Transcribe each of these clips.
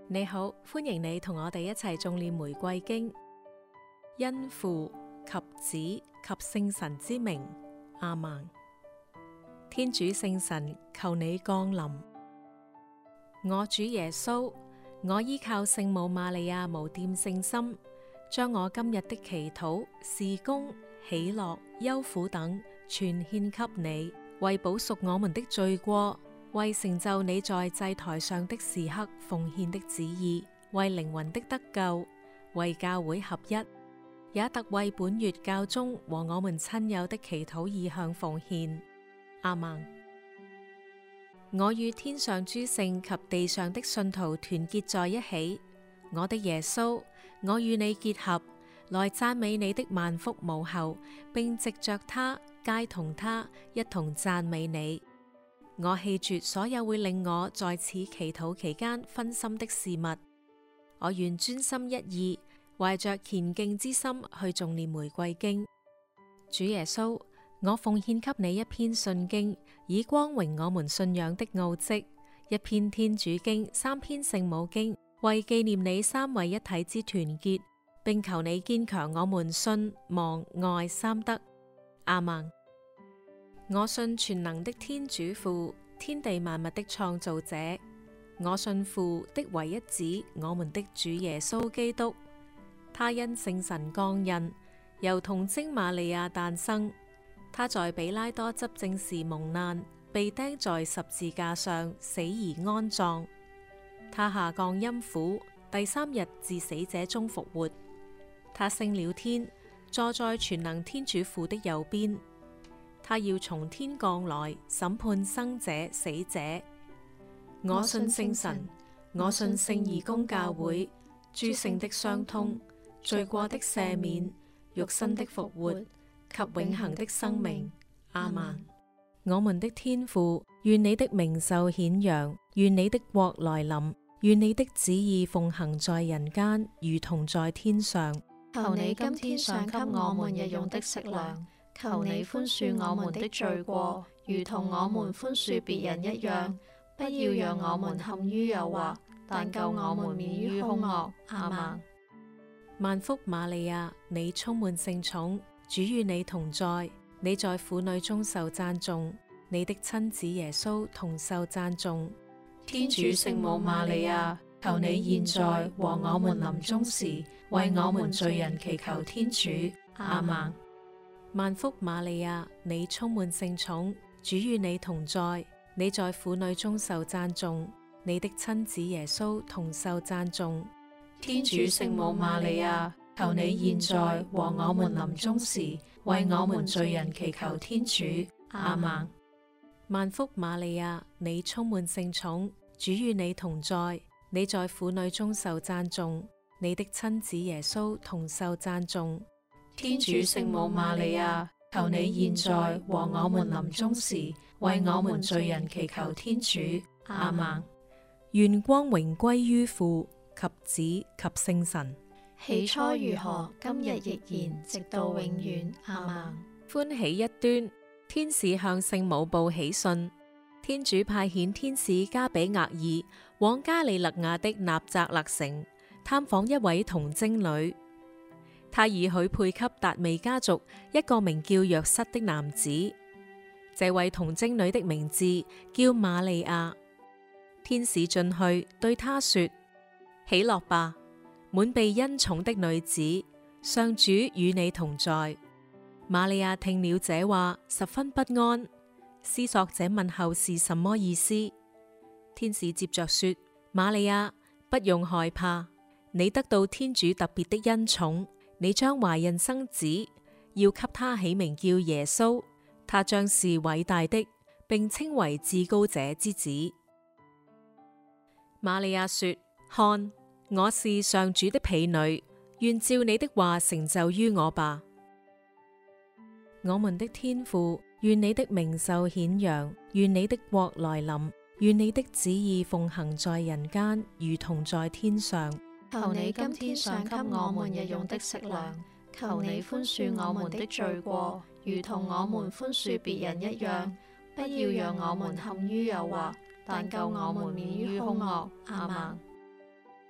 你好，歡迎你同我哋一齊誦念玫瑰經，因父及子及聖神之名，阿們。天主聖神，求你降臨。我主耶穌，我依靠聖母瑪利亞無玷聖心，將我今日的祈禱、事工、喜樂、憂苦等，全獻給你，為補贖我們的罪過，為成就你在祭台上的時刻奉獻的旨意，為靈魂的得救，為教會合一，也特為本月教宗和我們親友的祈禱意向奉獻。阿們。我與天上諸聖及地上的信徒團結在一起，我的耶穌，我與你結合，來讚美你的萬福母后，並藉着他，偕同他，一同讚美你。我棄絕所有會令我在此祈禱期間分心的事物，我願專心一意，懷着虔敬之心去誦念玫瑰經。主耶穌，我奉獻給你一篇信經，以光榮我們信仰的奧蹟；一篇天主經，三篇聖母經，為紀念你三位一體之團結，並求你堅強我們信望愛三德。阿們。我信全能的天主父，天地萬物的創造者。我信父的唯一子，我們的主耶穌基督。他因聖神降孕，由童貞瑪利亞誕生。他在彼拉多執政時蒙難，被釘在十字架上，死而安葬。他下降陰府，第三日自死者中復活。他升了天，坐在全能天主父的右邊。他要從天降來，審判生者死者。我信聖神，我信聖義公教會，諸聖的相通，罪過的赦免，肉身的復活及永恆的生命。阿們。我們的天父，願你的名受顯揚，願你的國來臨，願你的旨意奉行在人間，如同在天上。 求你今天賞給我們日用的食糧，求你寬恕我們的罪過，如同我們寬恕別人一樣。不要讓我們陷於誘惑，但救我們免於兇惡。阿們。 萬福瑪利亞，你充滿聖寵，主與你同在，你在婦女中受讚頌，你的親子耶穌同受讚頌。 天主聖母瑪利亞，求你現在和我們臨終時，為我們罪人祈求天主。阿們。 萬福瑪利亞，你充滿聖寵，主與你同在，你在婦女中受讚頌，你的親子耶穌同受讚頌。 天主聖母瑪利亞，求你現在和我們臨終時，為我們罪人祈求天主。阿們。 萬福瑪利亞，你充滿聖寵，主與你同在，你在婦女中受讚頌，你的親子耶穌同受讚頌。 天主聖母瑪利亞，求你現在和我們臨終時，為我們罪人祈求天主。阿們。 願光榮歸於父及子及聖神。 起初如何，今日亦然，直到永遠。阿們。 歡喜一端，天使向聖母報喜訊。天主派遣天使加俾額爾往加里肋亞的納匝肋城探訪一位童貞女。他已許配給達味家族一個名叫若瑟的男子，這位童貞女的名字叫瑪利亞。天使進去對她說：喜樂吧，滿被恩寵的女子，上主與你同在。瑪利亞聽了這話，十分不安，思索這問候是什麼意思。天使接着說：瑪利亞，不用害怕，你得到天主特別的恩寵。你將懷孕生子，要給他起名叫耶穌，他將是偉大的，並稱為至高者之子。瑪利亞說：看，我是上主的婢女，願照你的話成就於我吧。我們的天父，願你的名受顯揚，願你的國來臨，願你的旨意奉行在人間，如同在天上。 求你今天賞給我們日用的食糧，求你寬恕我們的罪過，如同我們寬恕別人一樣。不要讓我們陷於誘惑，但救我們免於兇惡。阿們。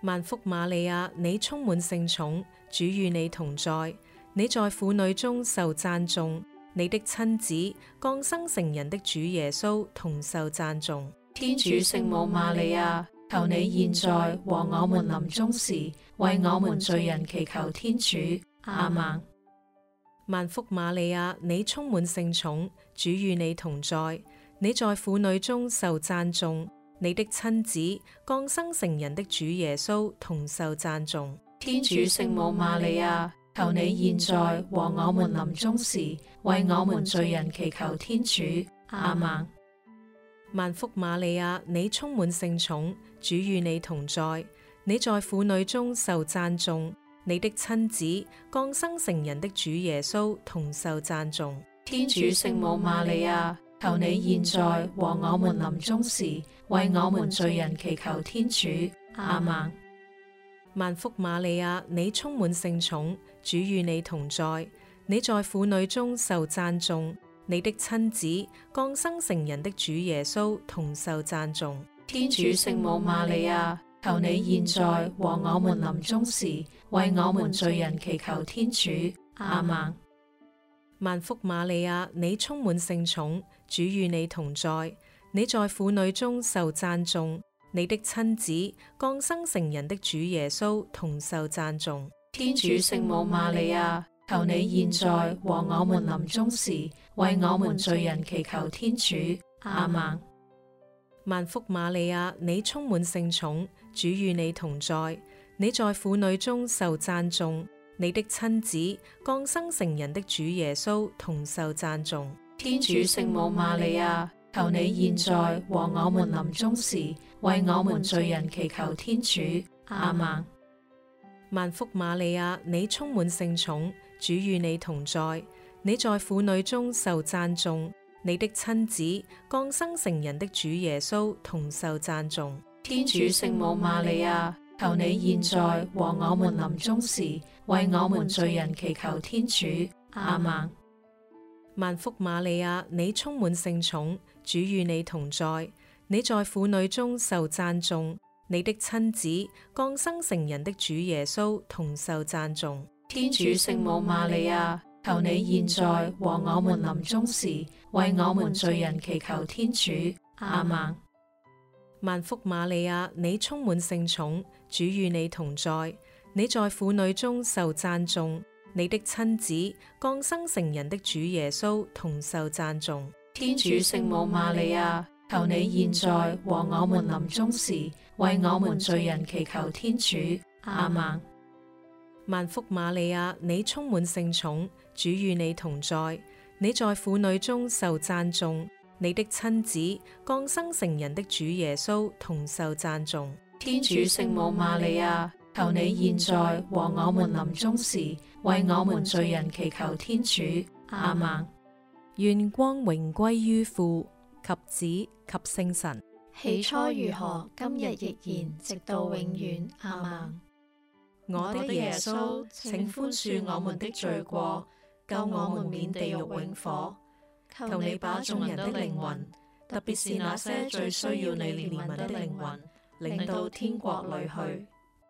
萬福瑪利亞，你充滿聖寵，主與你同在，你在婦女中受讚頌，你的親子降生成人的主耶穌同受讚頌。 天主聖母瑪利亞，求你現在和我們臨終時，為我們罪人祈求天主。阿們。 萬福瑪利亞，你充滿聖寵，主與你同在，你在婦女中受讚頌，你的親子降生成人的主耶穌同受讚頌。 天主聖母瑪利亞，求你現在和我們臨終時，為我們罪人祈求天主。阿們。 萬福瑪利亞，你充滿聖寵，主與你同在，你在婦女中受讚頌，你的親子降生成人的主耶穌同受讚頌。 天主聖母瑪利亞，求你現在和我們臨終時，為我們罪人祈求天主。阿們。 萬福瑪利亞，你充滿聖寵，主與你同在，你在婦女中受讚頌，你的親子降生成人的主耶穌同受讚頌。 天主聖母瑪利亞，求你現在和我們臨終時，為我們罪人祈求天主。阿們。 萬福瑪利亞，你充滿聖寵，主與你同在，你在婦女中受讚頌，你的親子降生成人的主耶穌同受讚頌。 天主聖母瑪利亞，求你現在和我們臨終時，為我們罪人祈求天主。阿們。 萬福瑪利亞，你充滿聖寵，主與你同在，你在婦女中受讚頌，你的親子降生成人的主耶穌同受讚頌。 天主聖母瑪利亞，求你現在和我們臨終時，為我們罪人祈求天主。阿們。 萬福瑪利亞，你充滿聖寵，主與你同在，你在婦女中受讚頌，你的親子降生成人的主耶穌同受讚頌。 天主聖母瑪利亞，求你現在和我們臨終時，為我們罪人祈求天主。阿們。 萬福瑪利亞，你充滿聖寵，主與你同在，你在婦女中受讚頌，你的親子降生成人的主耶穌同受讚頌。 天主聖母瑪利亞，求你現在和我們臨終時，為我們罪人祈求天主。阿們。 萬福瑪利亞，你充滿聖寵，主與你同在，你在婦女中受讚頌，你的親子降生成人的主耶穌同受讚頌。 天主聖母瑪利亞，求你現在和我們臨終時，為我們罪人祈求天主。阿們。 萬福瑪利亞，你充滿聖寵，主與你同在，你在婦女中受讚頌，你的親子降生成人的主耶穌同受讚頌。 天主聖母瑪利亞，求你現在和我們臨終時，為我們罪人祈求天主。阿們。 願光榮歸於父及子及聖神。 起初如何，今日亦然，直到永遠。阿們。 我的耶穌，請寬恕我們的罪過，救我們免地獄永火。求你把眾人的靈魂，特別是那些最需要你憐憫的靈魂，領到天國裏去。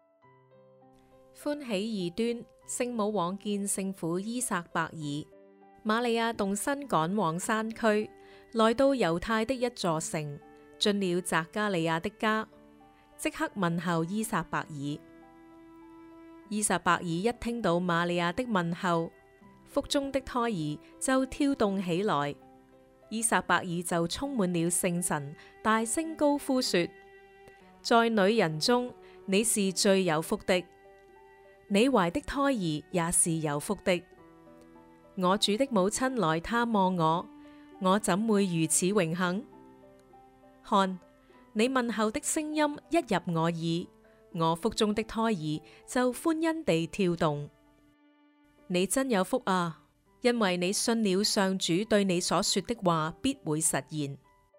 歡喜二端，聖母往見聖婦依撒伯爾。瑪利亞動身趕往山區，來到猶太的一座城，進了匝加利亞的家，即刻問候依撒伯爾。依撒伯爾一聽到瑪利亞的問候，腹中的胎兒就跳動起來，依撒伯爾就充滿了聖神，大聲高呼說：在女人中，你是最有福的，你懷的胎兒也是有福的。我主的母親來探望我，我怎會如此榮幸？看，你問候的聲音一入我耳，我腹中的胎兒就歡欣地跳動。你真有福啊，因為你信了上主對你所說的話必會實現。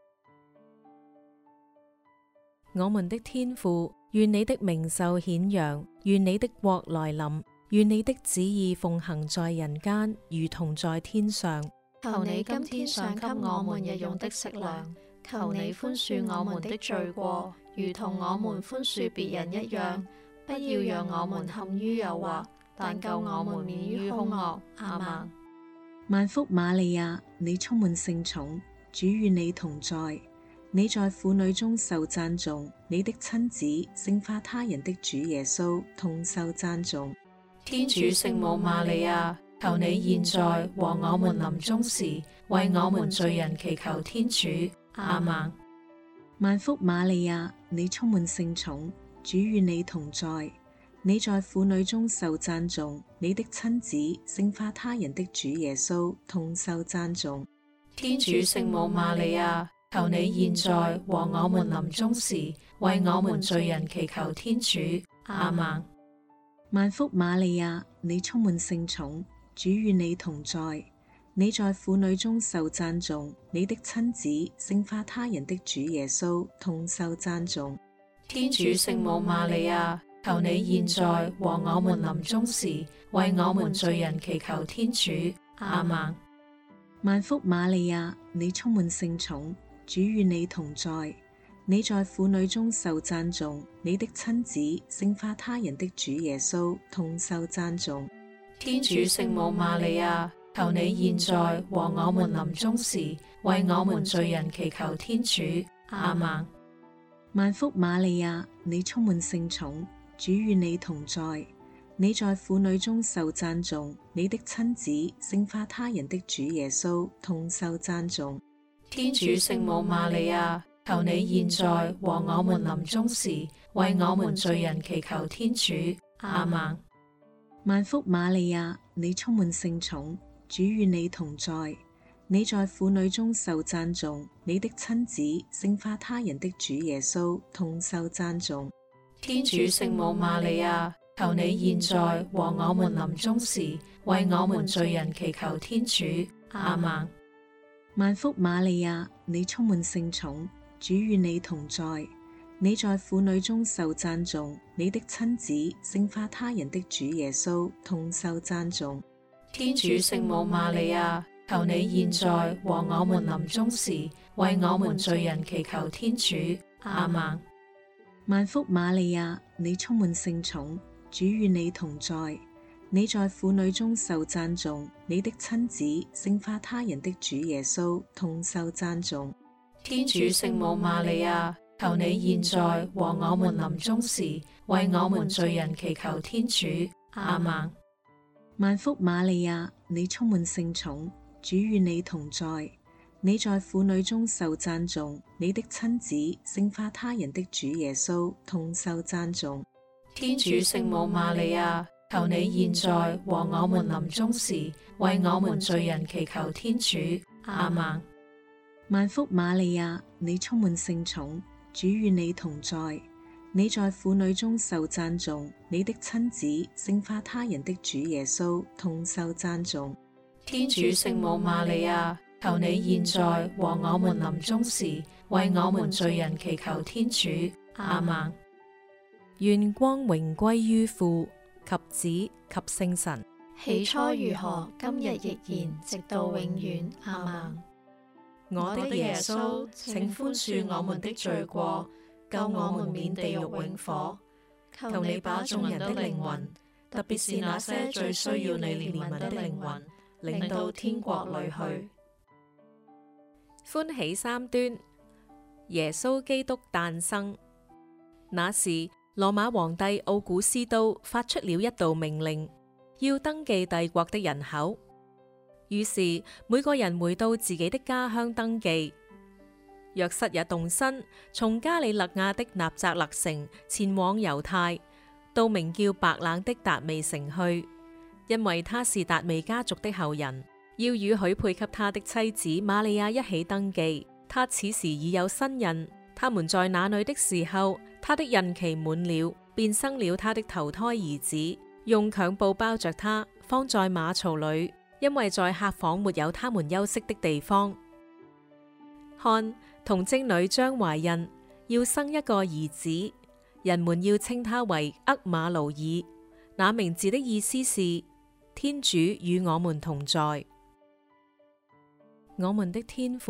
我們的天父，願你的名受顯揚，願你的國來臨，願你的旨意奉行在人間，如同在天上。 求你今天賞給我們日用的食糧， 求你寬恕我們的罪過，如同我們寬恕別人一樣。不要讓我們陷於誘惑，但救我們免於兇惡。阿們。 萬福瑪利亞，你充滿聖寵，主與你同在。你在婦女中受讚頌，你的親子聖化他人的主耶穌同受讚頌。 天主聖母瑪利亞，求你現在和我們臨終時，為我們罪人祈求天主。阿們。 萬福瑪利亞，你充滿聖寵，主與你同在。你在婦女中受讚頌，你的親子聖化他人的主耶穌同受讚頌。 天主聖母瑪利亞，求你現在和我們臨終時，為我們罪人祈求天主。阿們。 萬福瑪利亞，你充滿聖寵，主與你同在。你在婦女中受讚頌，你的親子聖化他人的主耶穌同受讚頌。 天主聖母瑪利亞，求你現在和我們臨終時，為我們罪人祈求天主。阿們。 萬福瑪利亞，你充滿聖寵，主與你同在。你在婦女中受讚頌，你的親子聖化他人的主耶穌同受讚頌。 天主聖母瑪利亞，求你現在和我們臨終時，為我們罪人祈求天主。阿們。 萬福瑪利亞，你充滿聖寵，主與你同在。你在婦女中受讚頌，你的親子聖化他人的主耶穌同受讚頌。 天主聖母瑪利亞，求你現在和我們臨終時，為我們罪人祈求天主。阿們。 萬福瑪利亞，你充滿聖寵，主與你同在。你在婦女中受讚頌，你的親子聖化他人的主耶穌同受讚頌。 天主聖母瑪利亞，求你現在和我們臨終時，為我們罪人祈求天主。阿們。 萬福瑪利亞，你充滿聖寵，主與你同在。你在婦女中受讚頌，你的親子聖化他人的主耶穌同受讚頌。 天主聖母瑪利亞，求你現在和我們臨終時，為我們罪人祈求天主。阿們。 萬福瑪利亞，你充滿聖寵，主與你同在。你在婦女中受讚頌，你的親子聖化他人的主耶穌同受讚頌。 天主聖母瑪利亞，求你現在和我們臨終時，為我們罪人祈求天主。阿們。 萬福瑪利亞，你充滿聖寵，主與你同在。你在婦女中受讚頌，你的親子聖化他人的主耶穌同受讚頌。 天主聖母瑪利亞，求你現在和我們臨終時，為我們罪人祈求天主。阿們。 萬福瑪利亞，你充滿聖寵，主與你同在。你在婦女中受讚頌，你的親子聖化他人的主耶穌同受讚頌。 天主聖母瑪利亞，求你現在和我們臨終時，為我們罪人祈求天主。阿們。願光榮歸於父及子及聖神。 起初如何，今日亦然，直到永遠。阿們。 我的耶穌，請寬恕我們的罪過，救我們免地獄永火。求你把眾人的靈魂，特別是那些最需要你憐憫的靈魂，領到天國裏去。歡喜三端，耶穌基督誕生。那時，羅馬皇帝奧古斯都發出了一道命令，要登記帝國的人口。於是每個人回到自己的家鄉登記。若瑟也動身，從加里肋亞的納匝肋城前往猶太，到名叫白冷的達味城去，因為他是達味家族的後人，要與許配給他的妻子瑪利亞一起登記。他此時已有身孕，他們在那裏的時候，他的孕期滿了，便生了他的頭胎兒子，用襁褓包着他，放在馬槽裏。因為在客房沒有他們休息的地方。看，童貞女將懷孕，要生一個兒子，人們要稱他為厄馬奴耳。那名字的意思是天主與我們同在。我們的天父，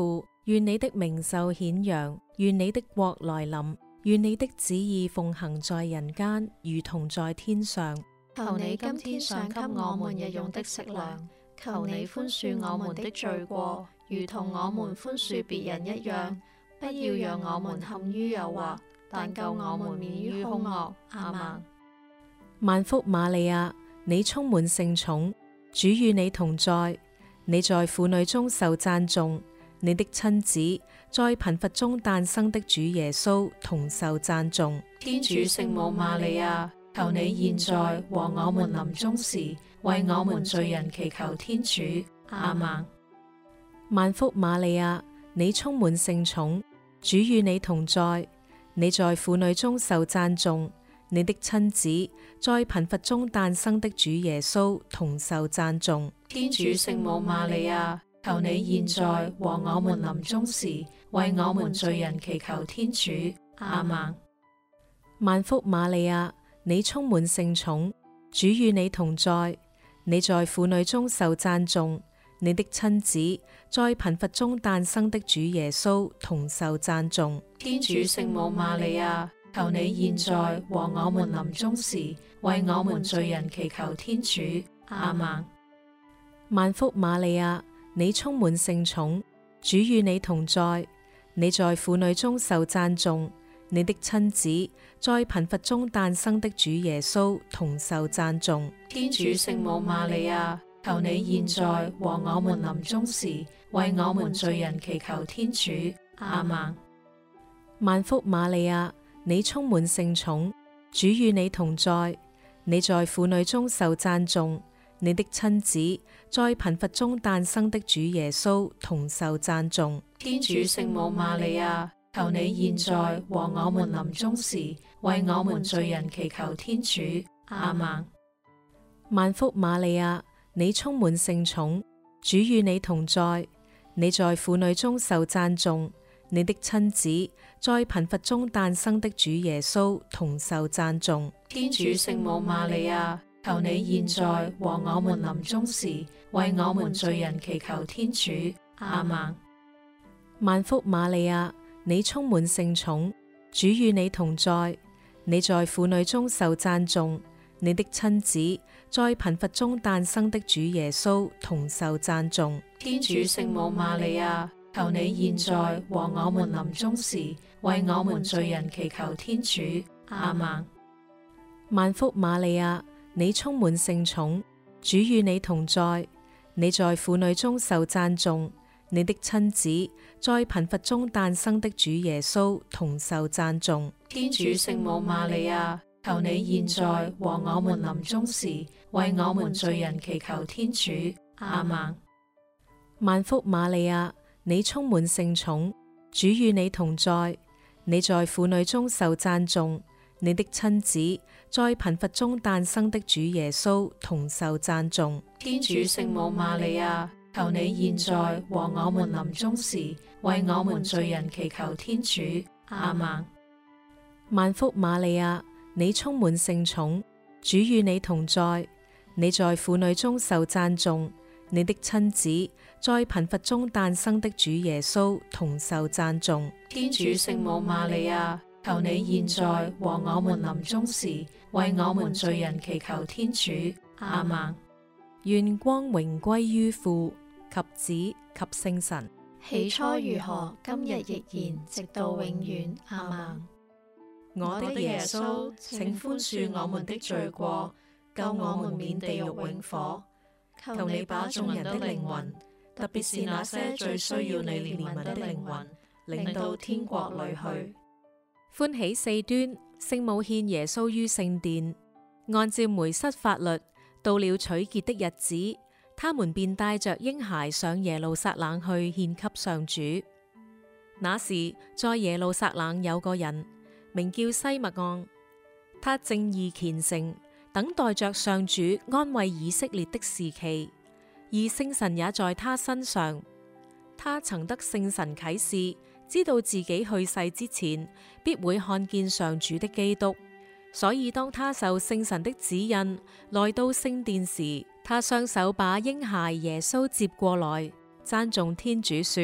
願你的名受顯揚，願你的國來臨，願你的旨意奉行在人間，如同在天上。 求你今天賞給我們日用的食糧，求你寬恕我們的罪過，如同我們寬恕別人一樣。不要讓我們陷於誘惑，但救我們免於兇惡。阿們。 萬福瑪利亞，你充滿聖寵，主與你同在，你在婦女中受讚頌，你的親子在貧乏中誕生的主耶穌同受讚頌。 天主聖母瑪利亞，求你現在和我們臨終時，為我們罪人祈求天主。阿們。 萬福瑪利亞，你充滿聖寵，主與你同在，你在婦女中受讚頌，你的親子在貧乏中誕生的主耶穌同受讚頌。 天主聖母瑪利亞，求你現在和我們臨終時，為我們罪人祈求天主。阿們。 萬福瑪利亞，你充滿聖寵，主與你同在，你在婦女中受讚頌，你的親子在貧乏中誕生的主耶穌同受讚頌。 天主聖母瑪利亞，求你現在和我們臨終時，為我們罪人祈求天主。阿們。 萬福瑪利亞，你充滿聖寵，主與你同在，你在婦女中受讚頌，你的親子在貧乏中誕生的主耶穌同受讚頌。 天主聖母瑪利亞，求你現在和我們臨終時，為我們罪人祈求天主。阿們。 萬福瑪利亞，你充滿聖寵，主與你同在，你在婦女中受讚頌，你的親子在貧乏中誕生的主耶穌同受讚頌。 天主聖母瑪利亞，求你現在和我們臨終時，為我們罪人祈求天主。阿們。 萬福瑪利亞，你充滿聖寵，主與你同在，你在婦女中受讚頌，你的親子在貧乏中誕生的主耶穌同受讚頌。 天主聖母瑪利亞，求你現在和我們臨終時，為我們罪人祈求天主。阿們。 萬福瑪利亞，你充滿聖寵，主與你同在，你在婦女中受讚頌，你的親子在貧乏中誕生的主耶穌同受讚頌。 天主聖母瑪利亞，求你現在和我們臨終時，為我們罪人祈求天主。阿們。 萬福瑪利亞，你充滿聖寵，主與你同在，你在婦女中受讚頌，你的親子在貧乏中誕生的主耶穌同受讚頌。 天主聖母瑪利亞，求你現在和我們臨終時，為我們罪人祈求天主。阿們。 萬福瑪利亞，你充滿聖寵，主與你同在，你在婦女中受讚頌，你的親子在貧乏中誕生的主耶穌同受讚頌。 天主聖母瑪利亞，求你現在和我們臨終時，為我們罪人祈求天主。阿們。 萬福瑪利亞，你充滿聖寵，主與你同在，你在婦女中受讚頌，你的親子在貧乏中誕生的主耶穌同受讚頌。 天主聖母瑪利亞，求你現在和我們臨終時，為我們罪人祈求天主。阿們。 願光榮歸於父及子及聖神。 起初如何，今日亦然，直到永遠。阿們。 我的耶穌，請寬恕我們的罪過，救我們免地獄永火。求你把眾人的靈魂，特別是那些最需要你憐憫的靈魂，領到天國裏去。歡喜四端，聖母獻耶穌於聖殿。按照梅瑟法律，到了取潔的日子，他們便帶着嬰孩上耶路撒冷去獻給上主。那時，在耶路撒冷有個人，名叫西默盎，他正義虔誠，等待着上主安慰以色列的時期，而聖神也在他身上。他曾得聖神啟示，知道自己去世之前必會看見上主的基督，所以當他受聖神的指引來到聖殿時，他雙手把嬰孩耶穌接過來，讚頌天主說：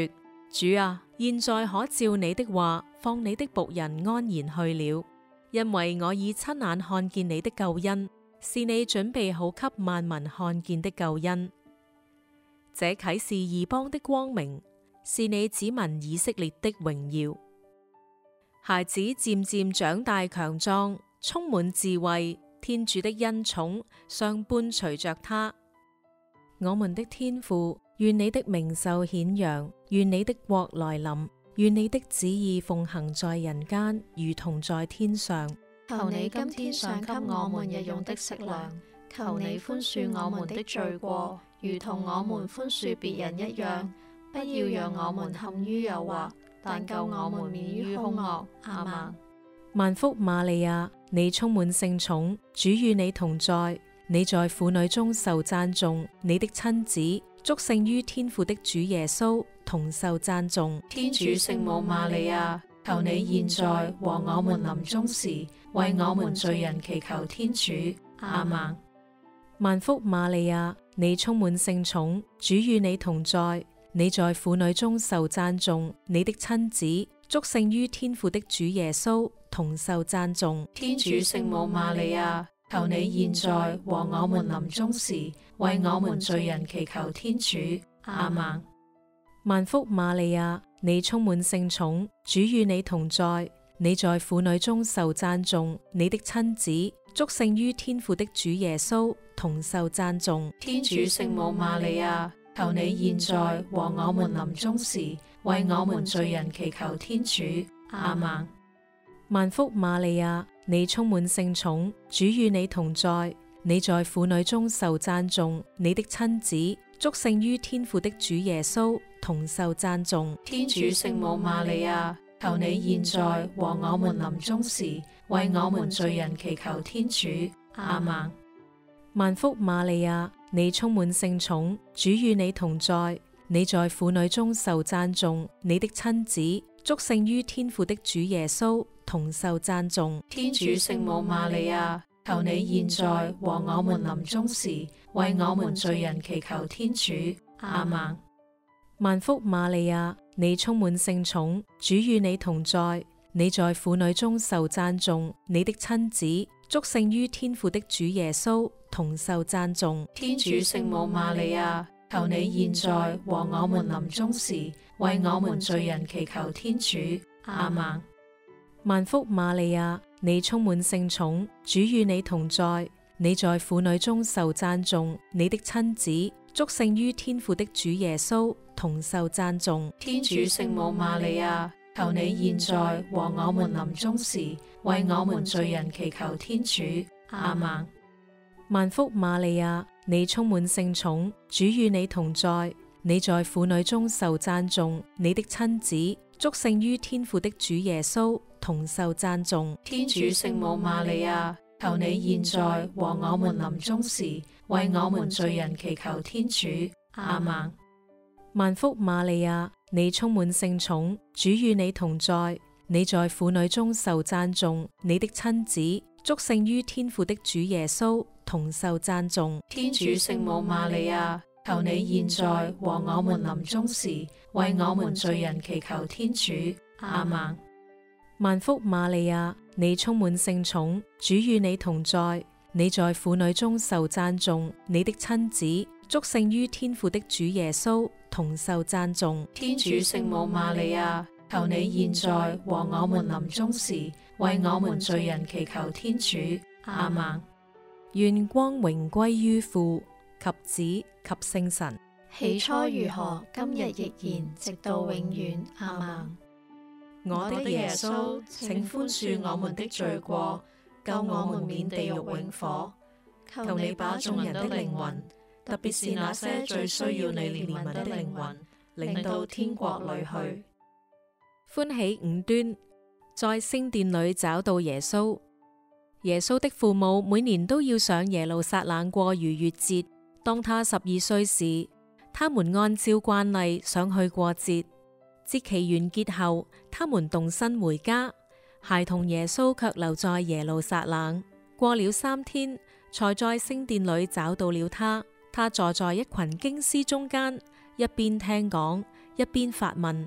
主啊，現在可照你的話，放你的僕人安然去了，因為我已親眼看見你的救恩，是你準備好給萬民看見的救恩。這啟示異邦的光明，是你子民以色列的榮耀。孩子漸漸長大強壯，充滿智慧，天主的恩寵常伴隨着他。我們的天父，願你的名受顯揚，願你的國來臨，願你的旨意奉行在人間，如同在天上。 求你今天賞給我們日用的食糧，求你寬恕我們的罪過，如同我們寬恕別人一樣，不要讓我們陷於誘惑，但救我們免於兇惡。阿們。 萬福瑪利亞，你充滿聖寵，主與你同在，你在婦女中受讚頌，你的親子祝聖於天父的主耶穌同受讚頌。 天主聖母瑪利亞，求你現在和我們臨終時，為我們罪人祈求天主。阿們。 萬福瑪利亞，你充滿聖寵，主與你同在，你在婦女中受讚頌，你的親子祝聖於天父的主耶穌同受讚頌。 天主聖母瑪利亞，求你現在和我們臨終時，為我們罪人祈求天主。阿們。 萬福瑪利亞，你充滿聖寵，主與你同在，你在婦女中受讚頌，你的親子祝聖於天父的主耶穌同受讚頌。 天主聖母瑪利亞，求你現在和我們臨終時，為我們罪人祈求天主。阿們。 萬福瑪利亞，你充滿聖寵，主與你同在，你在婦女中受讚頌，你的親子祝聖於天父的主耶穌同受讚頌。 天主聖母瑪利亞，求你現在和我們臨終時，為我們罪人祈求天主。阿們。 萬福瑪利亞，你充滿聖寵，主與你同在，你在婦女中受讚頌，你的親子祝聖於天父的主耶穌同受讚頌。 天主聖母瑪利亞，求你現在和我們臨終時，為我們罪人祈求天主。阿們。 萬福瑪利亞，你充滿聖寵，主與你同在，你在婦女中受讚頌，你的親子祝聖於天父的主耶穌同受讚頌。 天主聖母瑪利亞，求你現在和我們臨終時，為我們罪人祈求天主。阿們。 萬福瑪利亞，你充滿聖寵，主與你同在，你在婦女中受讚頌，你的親子祝聖於天父的主耶穌同受讚頌。 天主聖母瑪利亞，求你現在和我們臨終時，為我們罪人祈求天主。阿們。 萬福瑪利亞，你充滿聖寵，主與你同在，你在婦女中受讚頌，你的親子祝聖於天父的主耶穌同受讚頌。 天主聖母瑪利亞，求你現在和我們臨終時，為我們罪人祈求天主。阿們。 萬福瑪利亞，你充滿聖寵，主與你同在，你在婦女中受讚頌，你的親子祝聖於天父的主耶穌同受讚頌。 天主聖母瑪利亞，求你現在和我們臨終時，為我們罪人祈求天主。阿們。 萬福瑪利亞，你充滿聖寵，主與你同在，你在婦女中受讚頌，你的親子祝聖於天父的主耶穌同受讚頌。 天主聖母瑪利亞，求你現在和我們臨終時，為我們罪人祈求天主。阿們。 願光榮歸於父及子及聖神。 起初如何，今日亦然，直到永遠。阿們。 我的耶穌，請寬恕我們的罪過，救我們免地獄永火。求你把眾人的靈魂，特別是那些最需要你憐憫的靈魂，領到天國裏去。歡喜五端，在聖殿裏找到耶穌。耶穌的父母每年都要上耶路撒冷過逾越節。當他12歲時，他們按照慣例上去過節。節期完結後，他們動身回家，孩童耶穌卻留在耶路撒冷。過了3天，才在聖殿裏找到了他。他坐在一群經師中間，一邊聽講，一邊發問。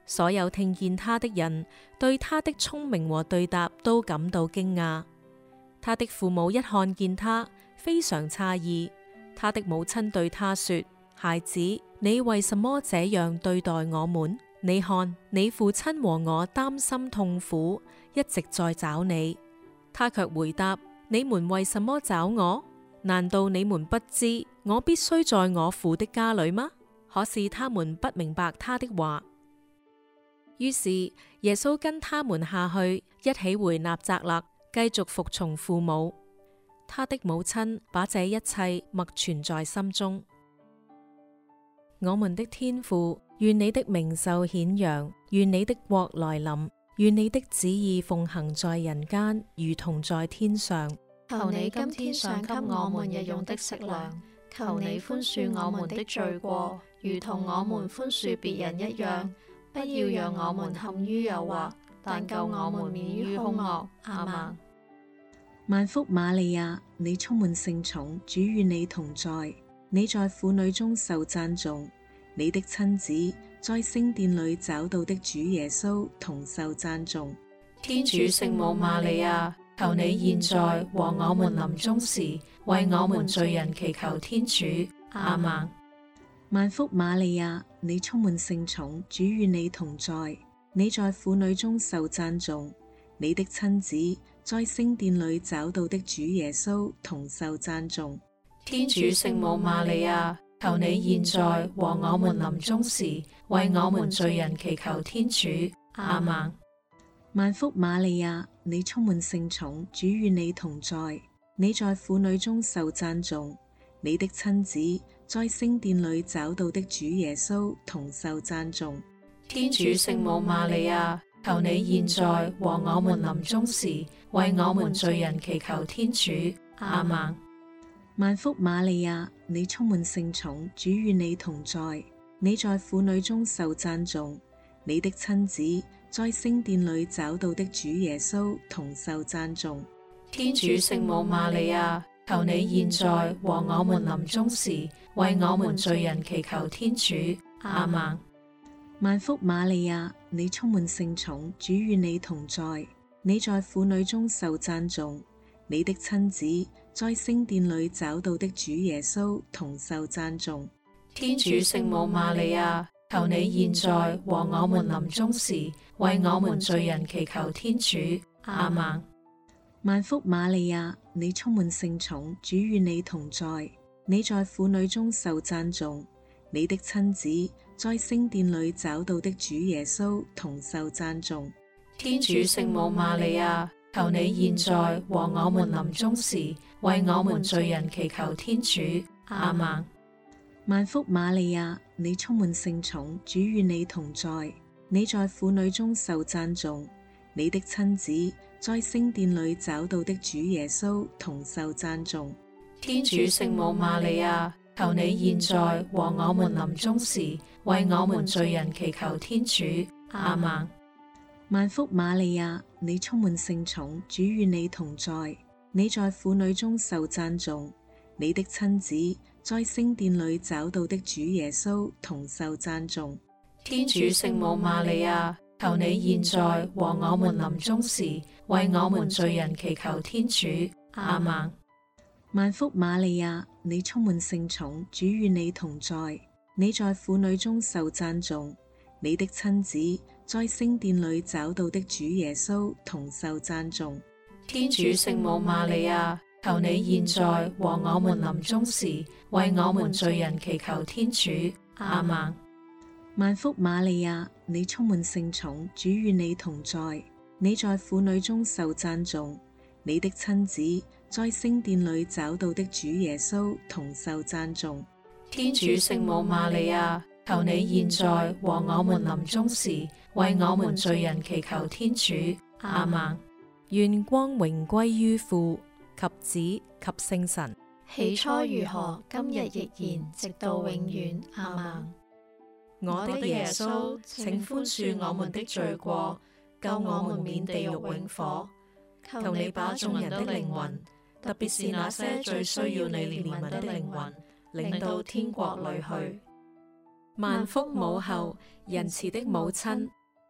所有聽見他的人對他的聰明和對答都感到驚訝。他的父母一看見他，非常詫異。他的母親對他說：孩子，你為什麼這樣對待我們？你看，你父親和我擔心痛苦，一直在找你。他卻回答：你們為什麼找我？難道你們不知我必須在我父的家裏嗎？可是他們不明白他的話。於是耶穌跟他們下去，一起回納匝肋，繼續服從父母。他的母親把這一切默存在心中。我們的天父，願你的名受顯揚，願你的國來臨，願你的旨意奉行在人間，如同在天上。 求你今天賞給我們日用的食糧，求你寬恕我們的罪過，如同我們寬恕別人一樣。不要讓我們陷於誘惑，但救我們免於兇惡。阿們。 萬福瑪利亞，你充滿聖寵，主與你同在，你在婦女中受讚頌，你的親子在聖殿裏找到的主耶穌同受讚頌。 天主聖母瑪利亞，求你現在和我們臨終時，為我們罪人祈求天主。阿們。 萬福瑪利亞，你充滿聖寵，主與你同在，你在婦女中受讚頌，你的親子在聖殿裏找到的主耶穌同受讚頌。 天主聖母瑪利亞，求你現在和我們臨終時，為我們罪人祈求天主。阿們。 萬福瑪利亞，你充滿聖寵，主與你同在，你在婦女中受讚頌，你的親子在聖殿裏找到的主耶穌同受讚頌。 天主聖母瑪利亞，求你現在和我們臨終時，為我們罪人祈求天主。阿們。 萬福瑪利亞，你充滿聖寵，主與你同在，你在婦女中受讚頌，你的親子在聖殿裏找到的主耶穌同受讚頌。 天主聖母瑪利亞，求你現在和我們臨終時，為我們罪人祈求天主。阿們。 萬福瑪利亞，你充滿聖寵，主與你同在，你在婦女中受讚頌，你的親子在聖殿裏找到的主耶穌同受讚頌。 天主聖母瑪利亞，求你現在和我們臨終時，為我們罪人祈求天主。阿們。 萬福瑪利亞，你充滿聖寵，主與你同在，你在婦女中受讚頌，你的親子在聖殿裏找到的主耶穌同受讚頌。 天主聖母瑪利亞，求你現在和我們臨終時，為我們罪人祈求天主。阿們。 萬福瑪利亞，你充滿聖寵，主與你同在，你在婦女中受讚頌，你的親子在聖殿裏找到的主耶穌同受讚頌。 天主聖母瑪利亞，求你現在和我們臨終時，為我們罪人祈求天主。阿們。 萬福瑪利亞，你充滿聖寵，主與你同在，你在婦女中受讚頌，你的親子在聖殿裏找到的主耶穌同受讚頌。 天主聖母瑪利亞，求你現在和我們臨終時，為我們罪人祈求天主。阿們。 萬福瑪利亞，你充滿聖寵，主與你同在，你在婦女中受讚頌，你的親子在聖殿裏找到的主耶穌同受讚頌。 天主聖母瑪利亞，求你現在和我們臨終時，為我們罪人祈求天主。阿們。 萬福瑪利亞，你充滿聖寵，主與你同在，你在婦女中受讚頌，你的親子在聖殿裏找到的主耶穌同受讚頌。 天主聖母瑪利亞，求你現在和我們臨終時，為我們罪人祈求天主。阿們。 願光榮歸於父及子及聖神。 起初如何，今日亦然，直到永遠。阿們。 我的耶穌，請寬恕我們的罪過，救我們免地獄永火。求你把眾人的靈魂，特別是那些最需要你憐憫的靈魂，領到天國裏去。萬福母后，仁慈的母親，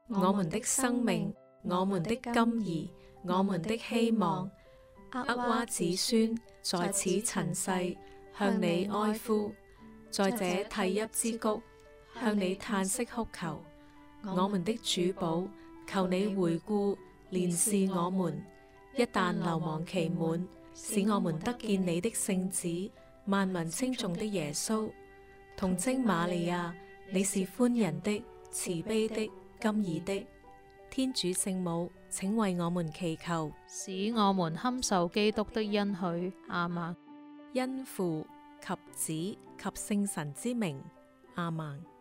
我們的生命，我們的甘飴，我們的希望。厄娃子孫在此塵世，向你哀呼，在這涕泣之谷，向你嘆息哭求。我們的主保，求你回顧憐視我們，一旦流亡期滿，使我們得見你的聖子，萬民稱頌的耶穌。童貞瑪利亞，你是寬仁的、慈悲的、甘飴的。天主聖母，請為我們祈求， 使我們堪受基督的恩許。阿們。 因父及子及聖神之名。阿們。